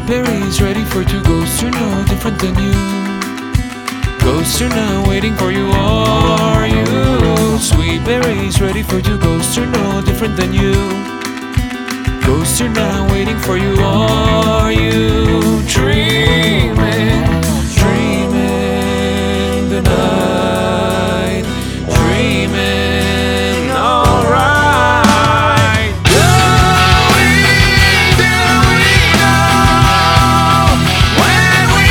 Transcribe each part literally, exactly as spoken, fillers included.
berries ready for two. Ghosts are no different than you. Ghosts are now waiting for you. Are you? Sweet berries ready for two. Ghosts are no different than you. Ghosts are now waiting for you. Are you dreaming? Dreaming the night. Dreaming alright. Do we, do we know when we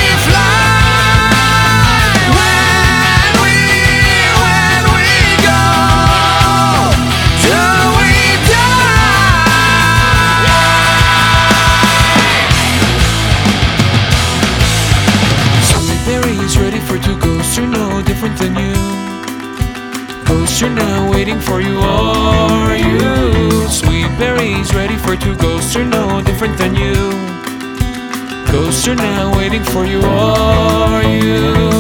fly? When we, when we go? Do we berries ready for two. Ghosts are no different than you. Ghosts are now waiting for you. Are you? Sweet berries ready for two. Ghosts are no different than you. Ghosts are now waiting for you. Are you?